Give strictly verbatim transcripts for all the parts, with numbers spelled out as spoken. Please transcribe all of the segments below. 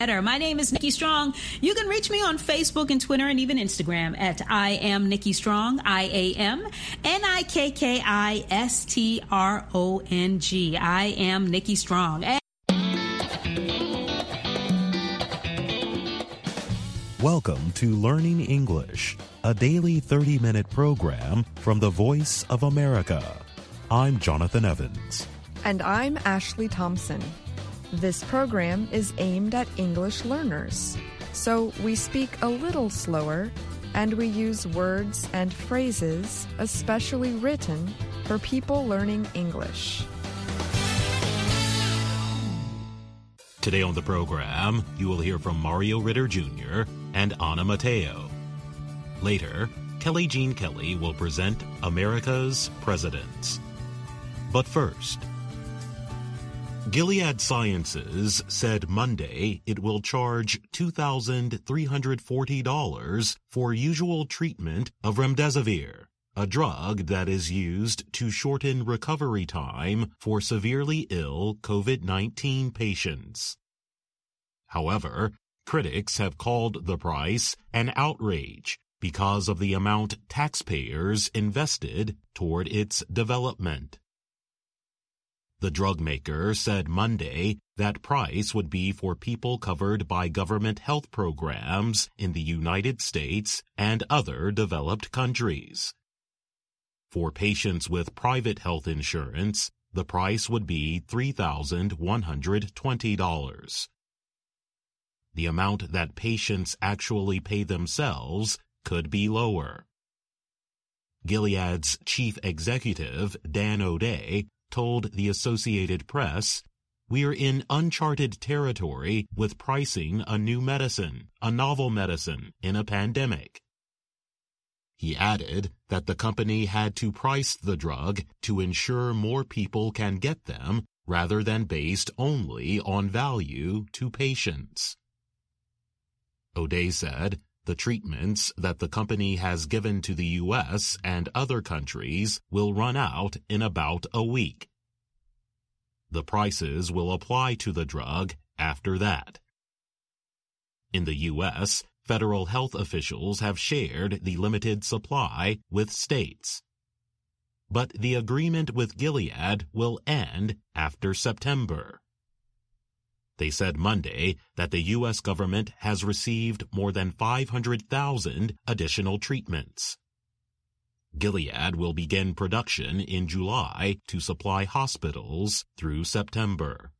My name is Nikki Strong. You can reach me on Facebook and Twitter and even Instagram at I am Nikki Strong, I A M N I K K I S T R O N G. I am Nikki Strong. And Welcome to Learning English, a daily thirty-minute program from the Voice of America. I'm Jonathan Evans. And I'm Ashley Thompson. This program is aimed at English learners, so we speak a little slower and we use words and phrases especially written for people learning English. Today on the program, you will hear from Mario Ritter Junior and Anna Mateo. Later, Kelly Jean Kelly will present America's Presidents. But first, Gilead Sciences said Monday it will charge two thousand three hundred forty dollars for usual treatment of remdesivir, a drug that is used to shorten recovery time for severely ill COVID nineteen patients. However, critics have called the price an outrage because of the amount taxpayers invested toward its development. The drug maker said Monday that price would be for people covered by government health programs in the United States and other developed countries. For patients with private health insurance, the price would be three thousand one hundred twenty dollars. The amount that patients actually pay themselves could be lower. Gilead's chief executive, Dan O'Day, told the Associated Press, "We're in uncharted territory with pricing a new medicine, a novel medicine, in a pandemic." He added that the company had to price the drug to ensure more people can get them rather than based only on value to patients. O'Day said the treatments that the company has given to the U S and other countries will run out in about a week. The prices will apply to the drug after that. In the U S, federal health officials have shared the limited supply with states. But the agreement with Gilead will end after September. They said Monday that the U S government has received more than five hundred thousand additional treatments. Gilead will begin production in July to supply hospitals through September.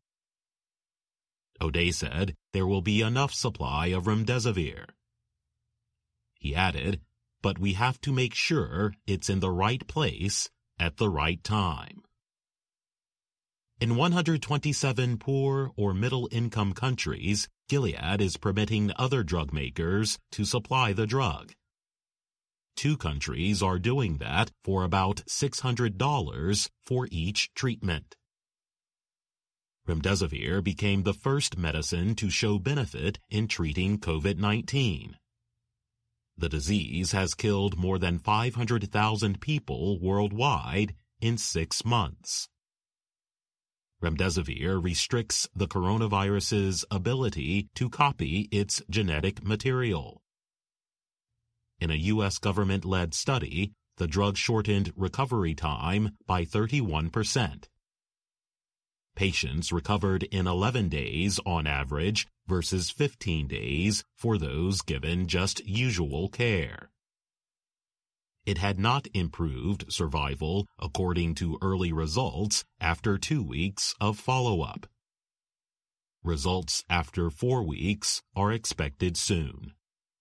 O'Day said there will be enough supply of remdesivir. He added, "But we have to make sure it's in the right place at the right time." In one hundred twenty-seven poor or middle-income countries, Gilead is permitting other drug makers to supply the drug. Two countries are doing that for about six hundred dollars for each treatment. Remdesivir became the first medicine to show benefit in treating COVID nineteen. The disease has killed more than five hundred thousand people worldwide in six months. Remdesivir restricts the coronavirus's ability to copy its genetic material. In a U S government-led study, the drug shortened recovery time by thirty-one percent. Patients recovered in eleven days on average versus fifteen days for those given just usual care. It had not improved survival according to early results after two weeks of follow-up. Results after four weeks are expected soon.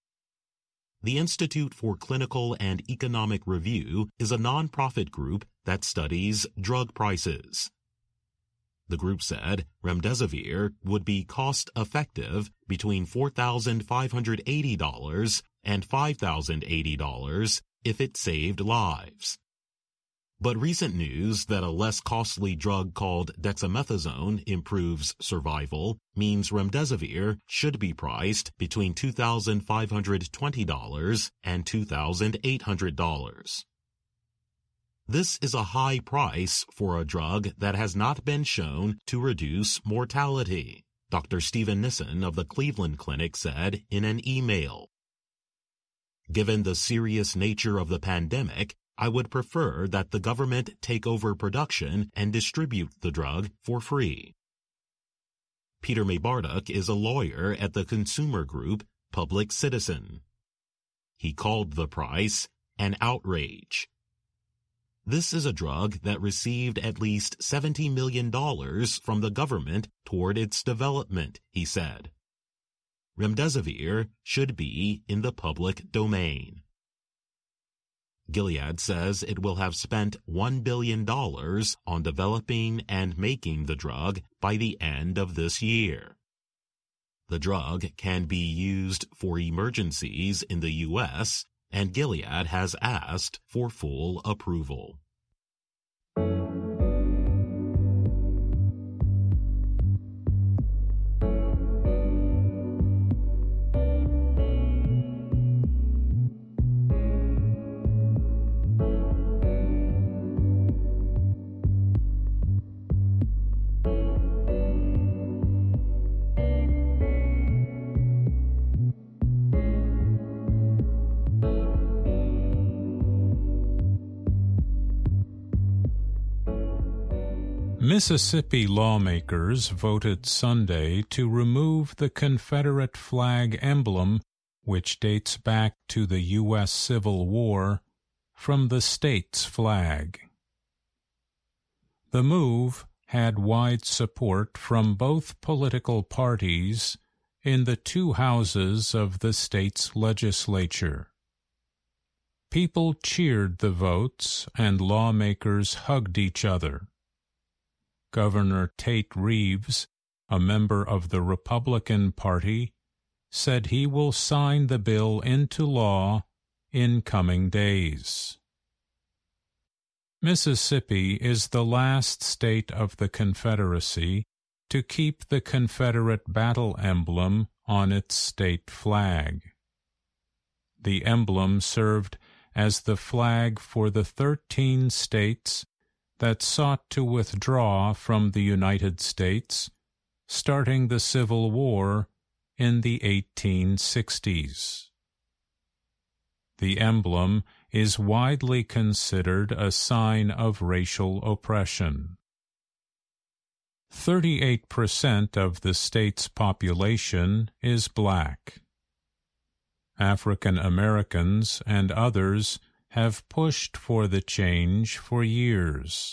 The Institute for Clinical and Economic Review is a nonprofit group that studies drug prices. The group said remdesivir would be cost-effective between four thousand five hundred eighty dollars and five thousand eighty dollars if it saved lives. But recent news that a less costly drug called dexamethasone improves survival means remdesivir should be priced between two thousand five hundred twenty dollars and two thousand eight hundred dollars. This is a high price for a drug that has not been shown to reduce mortality. Doctor Stephen Nissen of the Cleveland Clinic said in an email. Given the serious nature of the pandemic, I would prefer that the government take over production and distribute the drug for free. Peter Maybarduk is a lawyer at the consumer group Public Citizen. He called the price an outrage. This is a drug that received at least seventy million dollars from the government toward its development, he said. Remdesivir should be in the public domain. Gilead says it will have spent one billion dollars on developing and making the drug by the end of this year. The drug can be used for emergencies in the U S, and Gilead has asked for full approval. Mississippi lawmakers voted Sunday to remove the Confederate flag emblem, which dates back to the U S Civil War, from the state's flag. The move had wide support from both political parties in the two houses of the state's legislature. People cheered the votes, and lawmakers hugged each other. Governor Tate Reeves, a member of the Republican Party, said he will sign the bill into law in coming days. Mississippi is the last state of the Confederacy to keep the Confederate battle emblem on its state flag. The emblem served as the flag for the thirteen states that sought to withdraw from the United States, starting the Civil War in the eighteen sixties. The emblem is widely considered a sign of racial oppression. Thirty-eight percent of the state's population is black. African Americans and others have pushed for the change for years.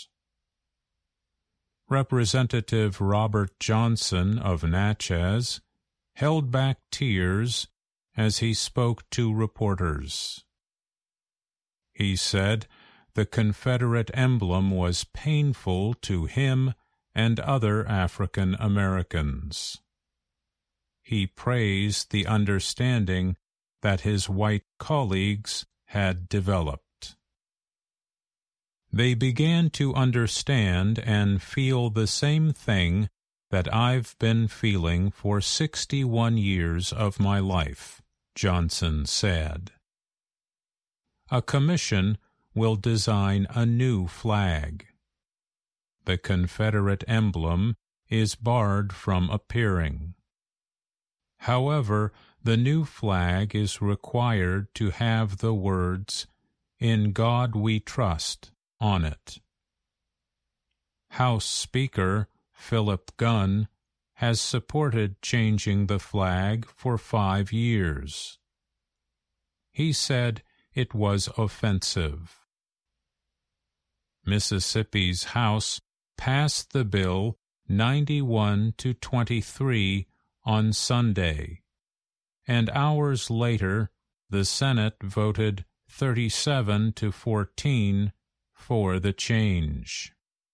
Representative Robert Johnson of Natchez held back tears as he spoke to reporters. He said the Confederate emblem was painful to him and other African Americans. He praised the understanding that his white colleagues had developed. They began to understand and feel the same thing that I've been feeling for sixty-one years of my life, Johnson said. A commission will design a new flag. The Confederate emblem is barred from appearing. However, the new flag is required to have the words, "In God We Trust," on it. House Speaker Philip Gunn has supported changing the flag for five years. He said it was offensive. Mississippi's House passed the bill ninety-one to twenty-three on Sunday, and hours later the Senate voted thirty-seven to fourteen for the change.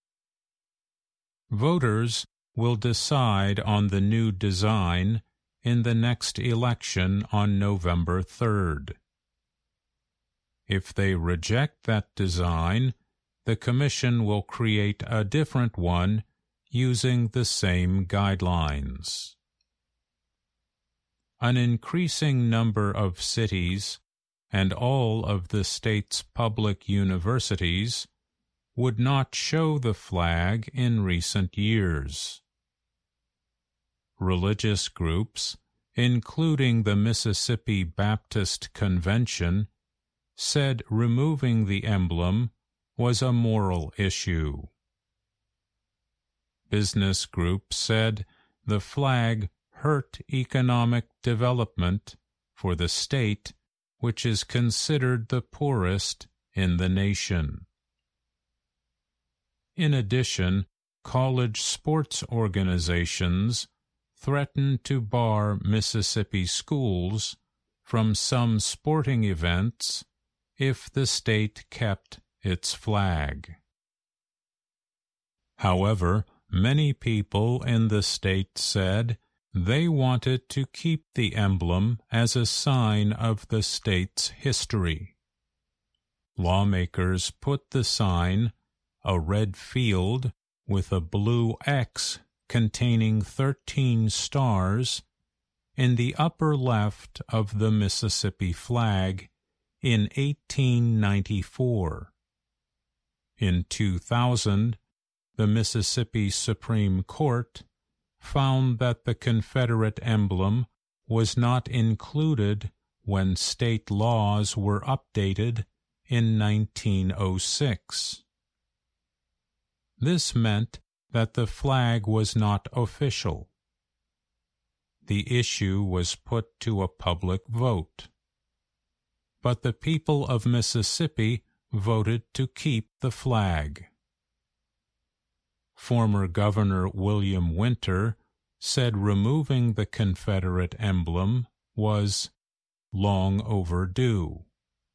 Voters will decide on the new design in the next election on November third. If they reject that design, the Commission will create a different one using the same guidelines. An increasing number of cities and all of the state's public universities would not show the flag in recent years. religious groups, including the Mississippi Baptist Convention, said removing the emblem was a moral issue. Business groups said the flag hurt economic development for the state, which is considered the poorest in the nation. In addition, college sports organizations threatened to bar Mississippi schools from some sporting events if the state kept its flag. However, many people in the state said they wanted to keep the emblem as a sign of the state's history. Lawmakers put the sign, a red field with a blue X containing thirteen stars, in the upper left of the Mississippi flag in eighteen ninety-four. In two thousand, the Mississippi Supreme Court found that the Confederate emblem was not included when state laws were updated in nineteen oh six. This meant that the flag was not official. The issue was put to a public vote. But the people of Mississippi voted to keep the flag. Former Governor William Winter said removing the Confederate emblem was long overdue.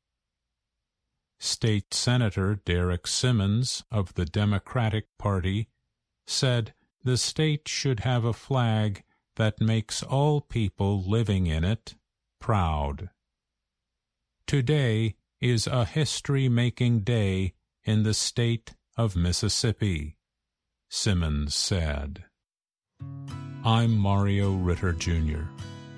State Senator Derek Simmons of the Democratic Party said the state should have a flag that makes all people living in it proud. Today is a history-making day in the state of Mississippi, Simmons said. I'm Mario Ritter, Junior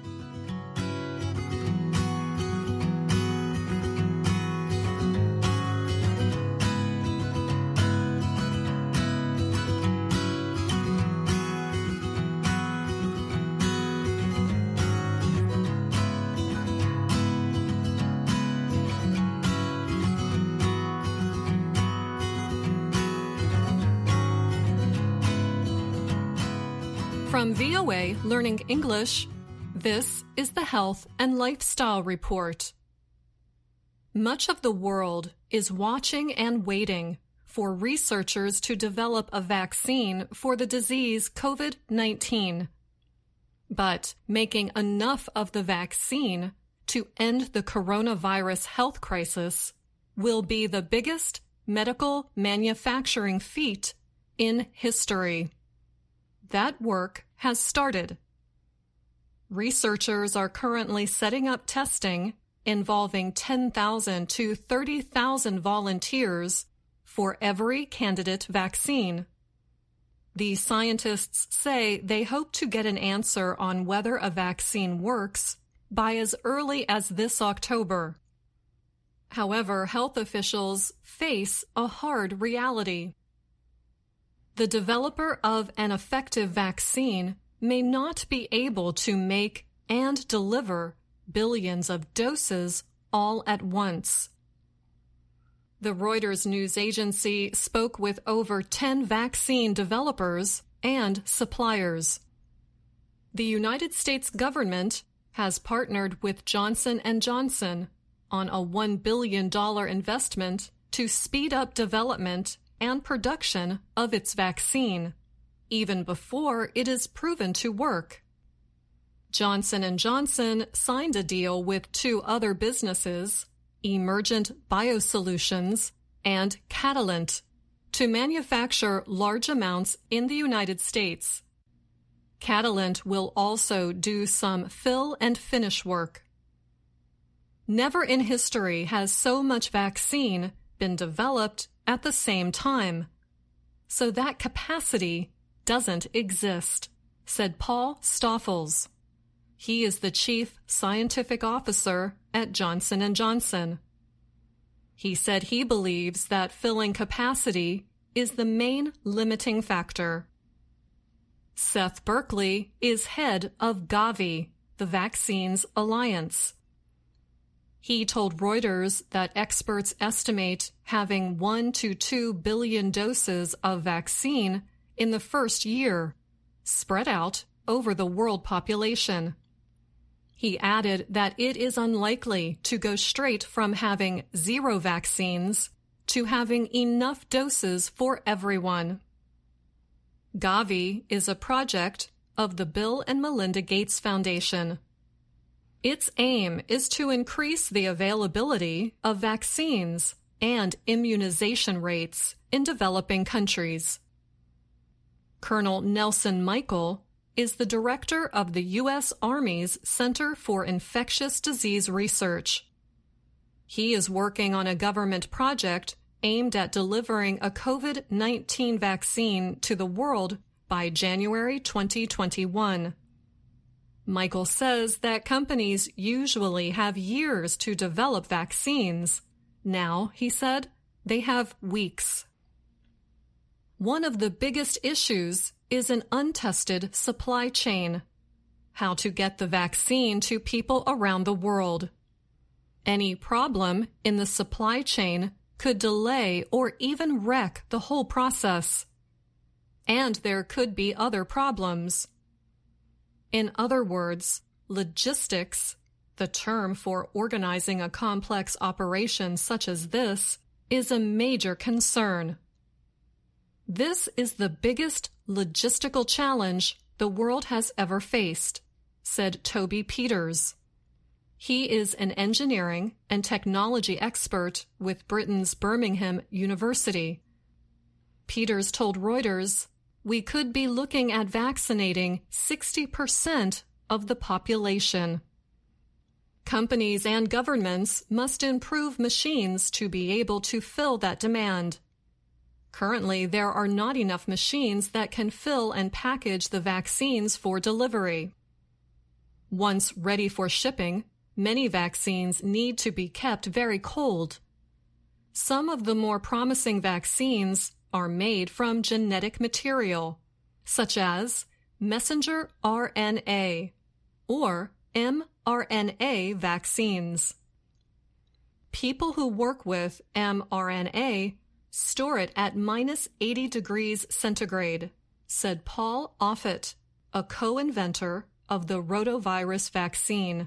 From V O A Learning English, this is the Health and Lifestyle Report. Much of the world is watching and waiting for researchers to develop a vaccine for the disease COVID nineteen. But making enough of the vaccine to end the coronavirus health crisis will be the biggest medical manufacturing feat in history. That work has started. Researchers are currently setting up testing involving ten thousand to thirty thousand volunteers for every candidate vaccine. The scientists say they hope to get an answer on whether a vaccine works by as early as this October. However, health officials face a hard reality. The developer of an effective vaccine may not be able to make and deliver billions of doses all at once. The Reuters news agency spoke with over ten vaccine developers and suppliers. The United States government has partnered with Johnson and Johnson on a one billion dollars investment to speed up development and production of its vaccine, even before it is proven to work. Johnson and Johnson signed a deal with two other businesses, Emergent Biosolutions and Catalent, to manufacture large amounts in the United States. Catalent will also do some fill and finish work. Never in history has so much vaccine been developed at the same time. So that capacity doesn't exist, said Paul Stoffels. He is the Chief Scientific Officer at Johnson and Johnson. He said he believes that filling capacity is the main limiting factor. Seth Berkley is head of Gavi, the Vaccines Alliance. He told Reuters that experts estimate having one to two billion doses of vaccine in the first year, spread out over the world population. He added that it is unlikely to go straight from having zero vaccines to having enough doses for everyone. Gavi is a project of the Bill and Melinda Gates Foundation. Its aim is to increase the availability of vaccines and immunization rates in developing countries. Colonel Nelson Michael is the director of the U S Army's Center for Infectious Disease Research. He is working on a government project aimed at delivering a COVID nineteen vaccine to the world by January twenty twenty-one. Michael says that companies usually have years to develop vaccines. Now, he said, they have weeks. One of the biggest issues is an untested supply chain. How to get the vaccine to people around the world. Any problem in the supply chain could delay or even wreck the whole process. And there could be other problems. In other words, logistics, the term for organizing a complex operation such as this, is a major concern. This is the biggest logistical challenge the world has ever faced, said Toby Peters. He is an engineering and technology expert with Britain's Birmingham University. Peters told Reuters, "We could be looking at vaccinating sixty percent of the population." Companies and governments must improve machines to be able to fill that demand. Currently, there are not enough machines that can fill and package the vaccines for delivery. Once ready for shipping, many vaccines need to be kept very cold. Some of the more promising vaccines are made from genetic material, such as messenger R N A or mRNA vaccines. People who work with mRNA store it at minus eighty degrees centigrade, said Paul Offit, a co-inventor of the rotavirus vaccine.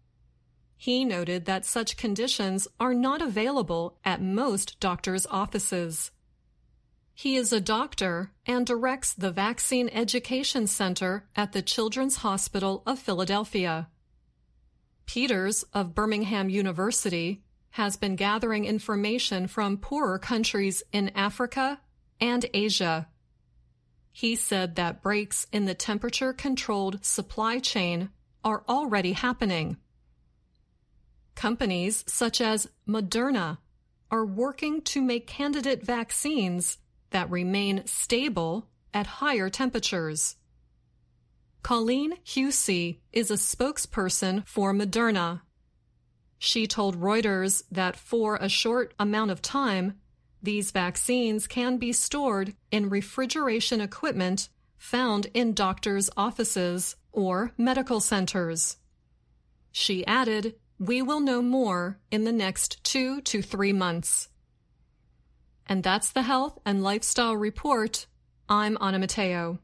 He noted that such conditions are not available at most doctors' offices. He is a doctor and directs the Vaccine Education Center at the Children's Hospital of Philadelphia. Peters of Birmingham University has been gathering information from poorer countries in Africa and Asia. He said that breaks in the temperature-controlled supply chain are already happening. Companies such as Moderna are working to make candidate vaccines that remain stable at higher temperatures. Colleen Husey is a spokesperson for Moderna. She told Reuters that for a short amount of time, these vaccines can be stored in refrigeration equipment found in doctors' offices or medical centers. She added, "We will know more in the next two to three months." And that's the Health and Lifestyle Report. I'm Anna Matteo.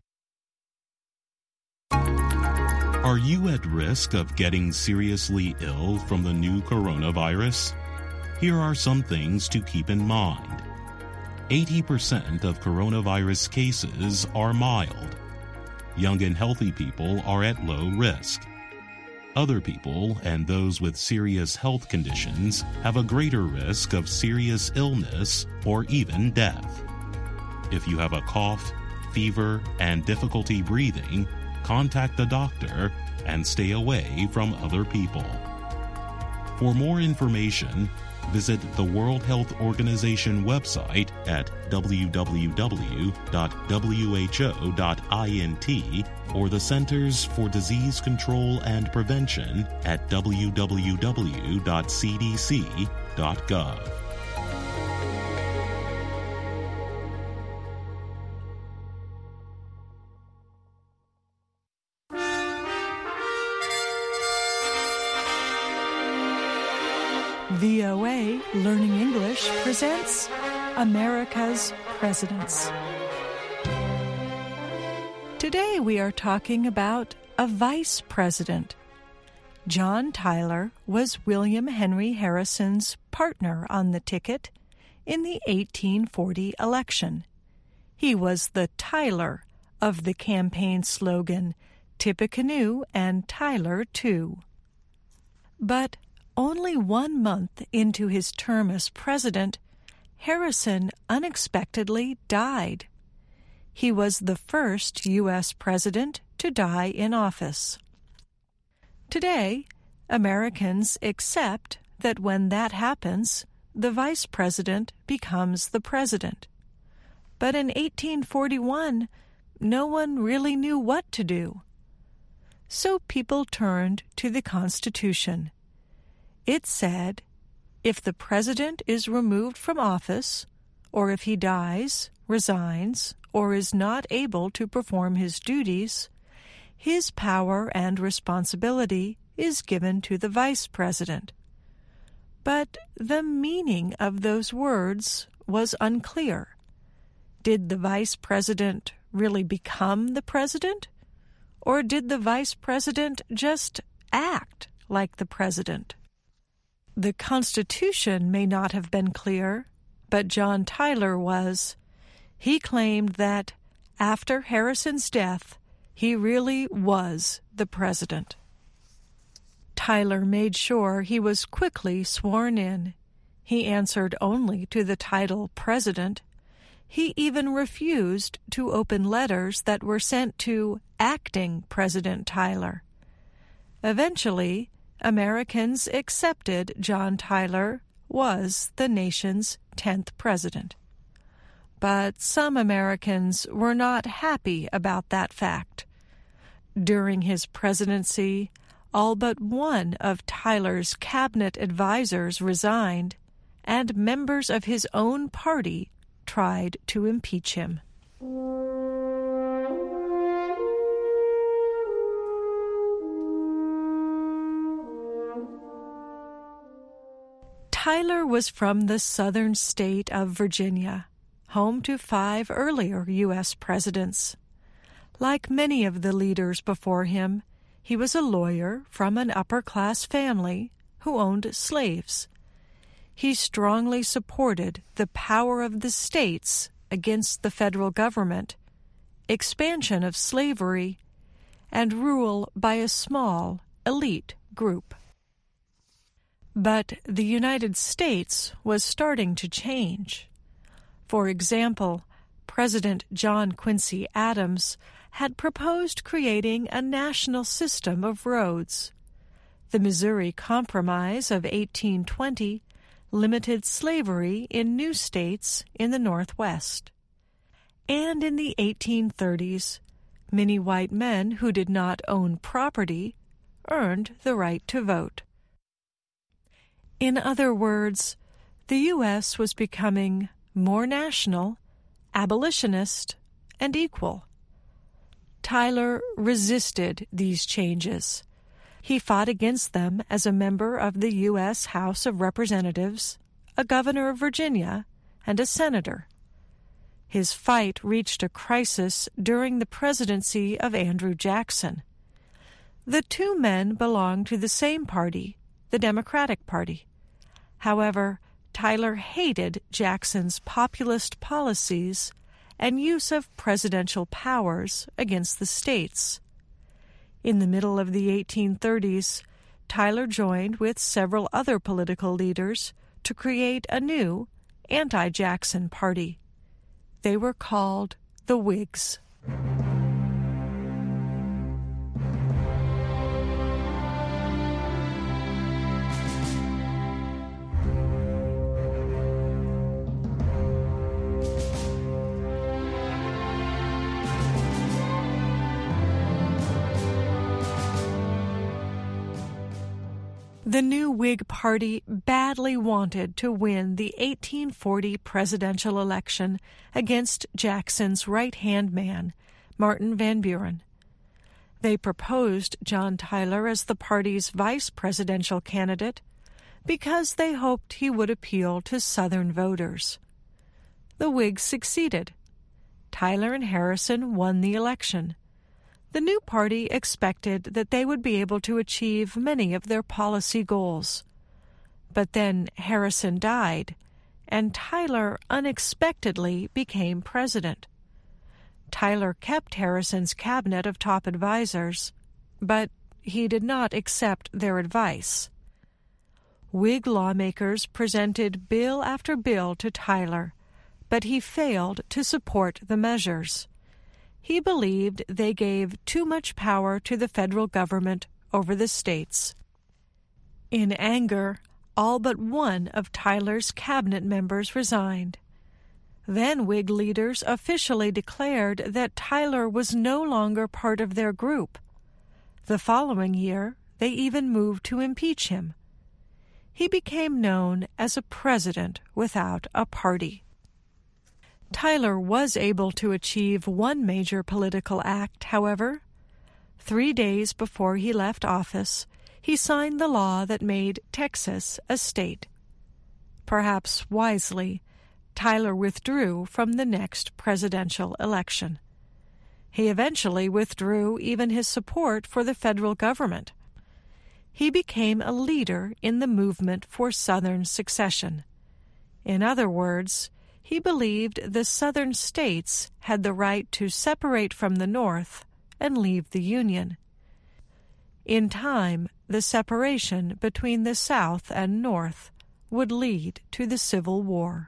Are you at risk of getting seriously ill from the new coronavirus? Here are some things to keep in mind. eighty percent of coronavirus cases are mild. Young and healthy people are at low risk. Other people and those with serious health conditions have a greater risk of serious illness or even death. If you have a cough, fever, and difficulty breathing, contact the doctor and stay away from other people. For more information, visit the World Health Organization website at w w w dot w h o dot int or the Centers for Disease Control and Prevention at w w w dot c d c dot gov. V O A Learning English presents America's Presidents. Today we are talking about a vice president. John Tyler was William Henry Harrison's partner on the ticket in the eighteen forty election. He was the Tyler of the campaign slogan, Tippecanoe and Tyler too. But only one month into his term as president, Harrison unexpectedly died. He was the first U S president to die in office. Today, Americans accept that when that happens, the vice president becomes the president. But in eighteen forty-one, no one really knew what to do. So people turned to the Constitution. It said, if the president is removed from office, or if he dies, resigns, or is not able to perform his duties, his power and responsibility is given to the vice president. But the meaning of those words was unclear. Did the vice president really become the president? Or did the vice president just act like the president? The Constitution may not have been clear, but John Tyler was. He claimed that after Harrison's death, he really was the president. Tyler made sure he was quickly sworn in. He answered only to the title president. He even refused to open letters that were sent to acting President Tyler. Eventually, Americans accepted John Tyler was the nation's tenth president. But some Americans were not happy about that fact. During his presidency, all but one of Tyler's cabinet advisors resigned, and members of his own party tried to impeach him. Tyler was from the southern state of Virginia, home to five earlier U S presidents. Like many of the leaders before him, he was a lawyer from an upper-class family who owned slaves. He strongly supported the power of the states against the federal government, expansion of slavery, and rule by a small, elite group. But the United States was starting to change. For example, President John Quincy Adams had proposed creating a national system of roads. The Missouri Compromise of eighteen twenty limited slavery in new states in the Northwest. And in the eighteen thirties, many white men who did not own property earned the right to vote. In other words, the U S was becoming more national, abolitionist, and equal. Tyler resisted these changes. He fought against them as a member of the U S House of Representatives, a governor of Virginia, and a senator. His fight reached a crisis during the presidency of Andrew Jackson. The two men belonged to the same party, the Democratic Party. However, Tyler hated Jackson's populist policies and use of presidential powers against the states. In the middle of the eighteen thirties, Tyler joined with several other political leaders to create a new anti-Jackson party. They were called the Whigs. The new Whig Party badly wanted to win the eighteen forty presidential election against Jackson's right-hand man, Martin Van Buren. They proposed John Tyler as the party's vice presidential candidate, because they hoped he would appeal to Southern voters. The Whigs succeeded. Tyler and Harrison won the election. The new party expected that they would be able to achieve many of their policy goals. But then Harrison died, and Tyler unexpectedly became president. Tyler kept Harrison's cabinet of top advisors, but he did not accept their advice. Whig lawmakers presented bill after bill to Tyler, but he failed to support the measures. He believed they gave too much power to the federal government over the states. In anger, all but one of Tyler's cabinet members resigned. Then Whig leaders officially declared that Tyler was no longer part of their group. The following year, they even moved to impeach him. He became known as a president without a party. Tyler was able to achieve one major political act, however. Three days before he left office, he signed the law that made Texas a state. Perhaps wisely, Tyler withdrew from the next presidential election. He eventually withdrew even his support for the federal government. He became a leader in the movement for Southern secession. In other words, he believed the Southern states had the right to separate from the North and leave the Union. In time, the separation between the South and North would lead to the Civil War.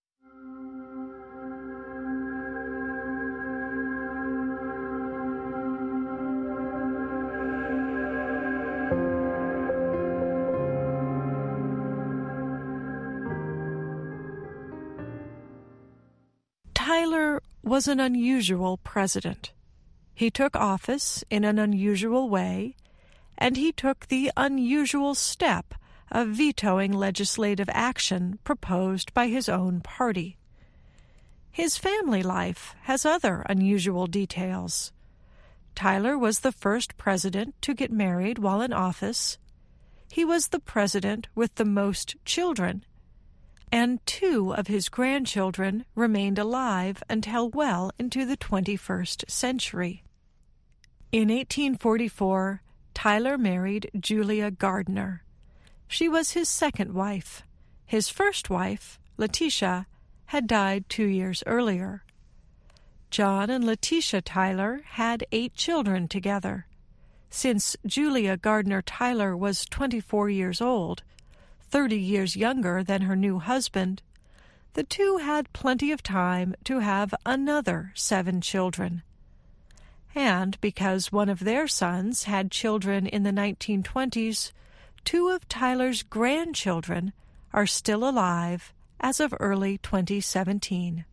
Tyler was an unusual president. He took office in an unusual way, and he took the unusual step of vetoing legislative action proposed by his own party. His family life has other unusual details. Tyler was the first president to get married while in office. He was the president with the most children, and two of his grandchildren remained alive until well into the twenty-first century. In eighteen forty-four, Tyler married Julia Gardner. She was his second wife. His first wife, Letitia, had died two years earlier. John and Letitia Tyler had eight children together. Since Julia Gardner Tyler was twenty-four years old, thirty years younger than her new husband, the two had plenty of time to have another seven children. And because one of their sons had children in the nineteen twenties, two of Tyler's grandchildren are still alive as of early twenty seventeen.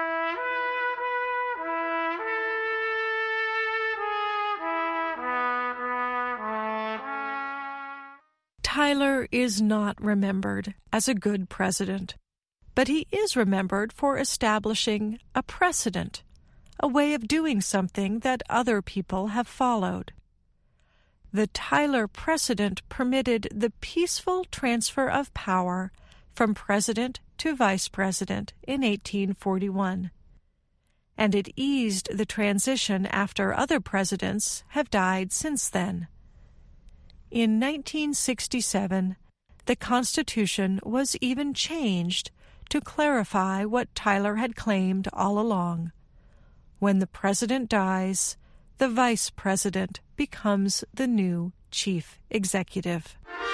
Tyler is not remembered as a good president, but he is remembered for establishing a precedent, a way of doing something that other people have followed. The Tyler precedent permitted the peaceful transfer of power from president to vice president in eighteen forty-one, and it eased the transition after other presidents have died since then. In nineteen sixty-seven, the Constitution was even changed to clarify what Tyler had claimed all along. When the president dies, the vice president becomes the new chief executive.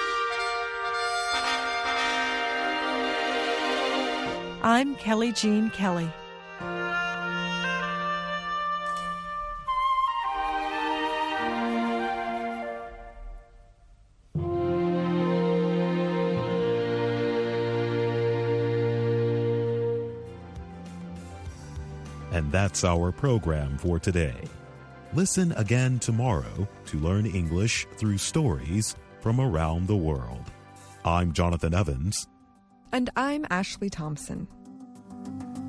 I'm Kelly Jean Kelly. And that's our program for today. Listen again tomorrow to learn English through stories from around the world. I'm Jonathan Evans. And I'm Ashley Thompson.